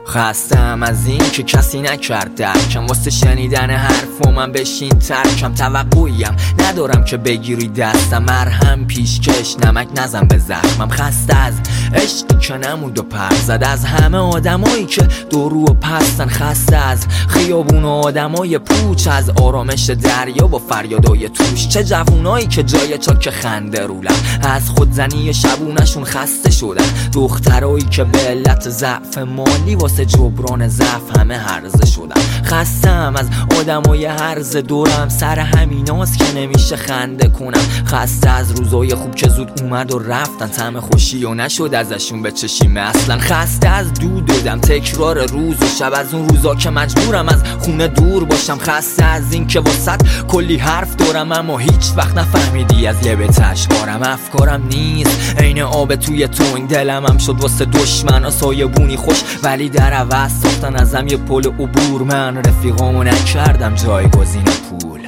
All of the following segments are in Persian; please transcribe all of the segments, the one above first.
خستم از این که کسی نکرد درکم، واسه شنیدن حرفو من بشین ترکم. توقعیم ندارم که بگیری دستم، مرهم پیشکش نمک نزن به زخمم. خسته از عشقی که نمود و پر زد، از همه آدمایی که دورو و پستن. خسته از خیابون و آدمای پوچ، از آرامش دریا و فریادای توش. چه جوونایی که جای چاک خنده رو لب، از خودزنی شبونشون خسته شدن. دخترایی که به علت ضعف مالی واسه جبران ضعف همه هرزه شدن. خستم از آدمای هرزه دورم، سر همیناست که نمیشه خنده کنم. خسته از روزای خوب که زود اومد و رفتن، طعم خوشی و نشد ازشون به چشیم اصلا. خسته از دود دادم تکرار روز و شب، از اون روزا که مجبورم از خونه دور باشم. خسته از این که واسط کلی حرف دارم اما هیچ وقت نفهمیدی از یه بیت اشعارم. افکارم نیست عین آب توی تنگ، دلم هم شد واسه دشمنا سایبونی خوش، ولی در عوض ساختن ازم یه پل عبور. من رفیقامو نکردم جایگزین پول.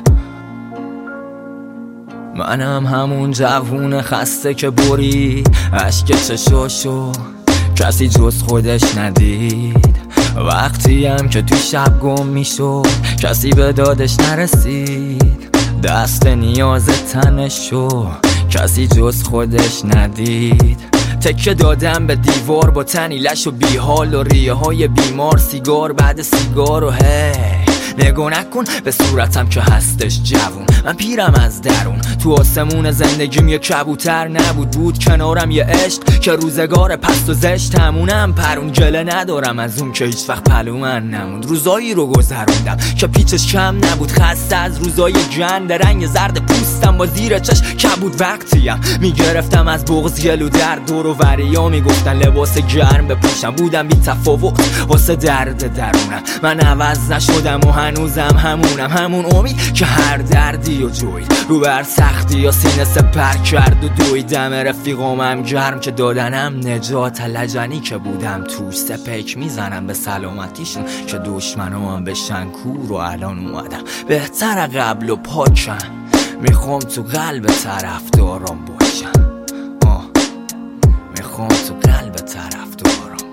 منم همون جوون خسته که بری اشک چشاشو کسی جز خودش ندید. وقتی هم که تو شب گم میشد کسی به دادش نرسید. دست نیاز تنشو کسی جز خودش ندید. تکه دادم به دیوار با تنی لش و بیحال و ریه های بیمار. سیگار بعد سیگار و نگاه نکن به صورتم که هستش جوون. من پیرم از درون، تو آسمون زندگیم یه کبوتر نبود. بود کنارم یه عشق که روزگار پست و زشت همونم پرون. گله ندارم از اون که هیچ وقت پلو من نموند. روزایی رو گذروندم که پیچش کم نبود. خسته از روزای گند رنگ زرد پوستم با زیر چش کبود. وقتیم میگرفتم از بغض گلو درد، دور و وریا میگفتن لباس گرم بپوشم. بودم بی تفاوت واسه درد درونم. من عوض نشدم و هنوزم همونم، همون امید که هر دردی و جوید رو بر سختی یا سینه سپر کرد و دویدم. رفیقامم گرم که دادنم نجات، لجنی که بودم توش سپک میزنم به سلامتیشون که دشمنام بشن کور. و الان اومدم بهتر قبل و پاکم، میخوام تو قلب طرفدارام باشم. میخوام تو قلب طرفدارام